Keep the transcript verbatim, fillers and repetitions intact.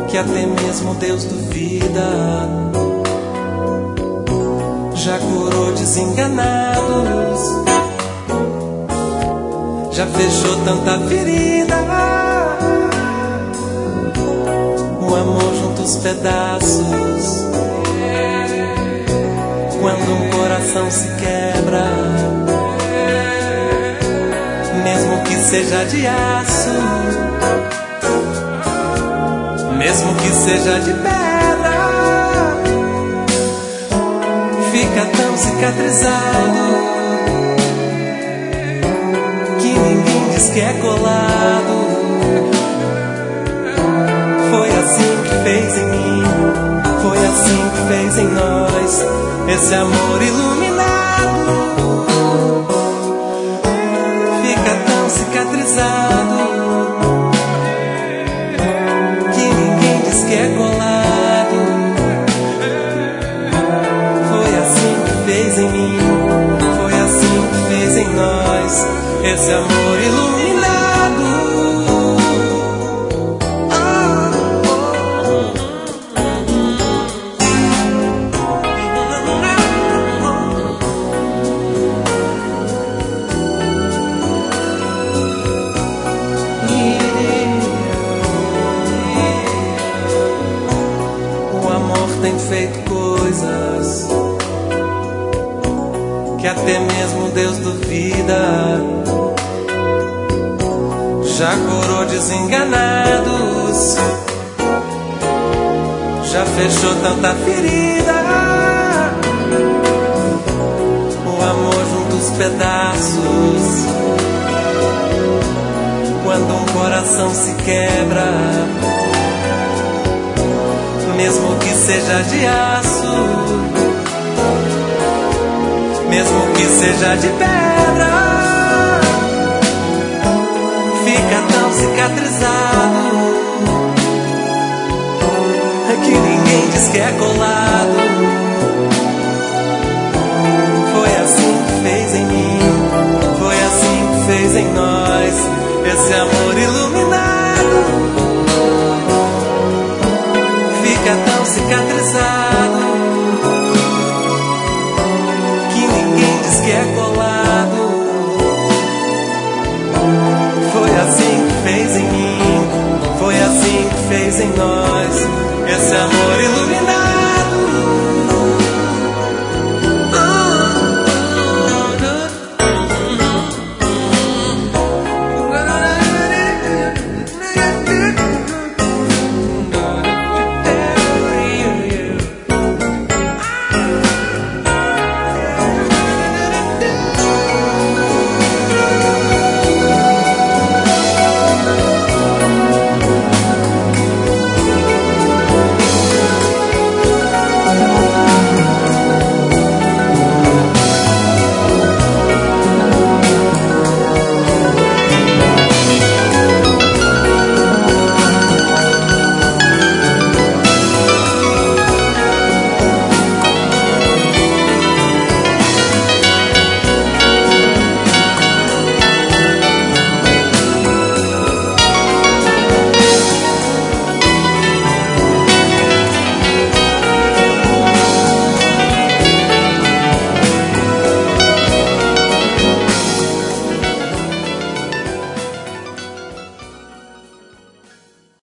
que até mesmo Deus duvida. Já curou desenganados, já fechou tanta ferida. O amor junta os pedaços quando um coração se quebra, mesmo que seja de aço, mesmo que seja de pedra, fica tão cicatrizado que ninguém diz que é colado. Foi assim que fez em mim, foi assim que fez em nós, esse amor iluminado. Fica tão cicatrizado que ninguém diz que é colado. Foi assim que fez em mim, foi assim que fez em nós, esse amor iluminado. Tem feito coisas que até mesmo Deus duvida. Já curou desenganados, já fechou tanta ferida. O amor junta os pedaços quando um coração se quebra, mesmo que seja de aço, mesmo que seja de pedra, fica tão cicatrizado que ninguém diz que é colado. Foi assim que fez em mim, foi assim que fez em nós, esse amor iluminado. Fica tão cicatrizado que ninguém diz que é colado. Foi assim que fez em mim, foi assim que fez em nós, esse amor iluminado.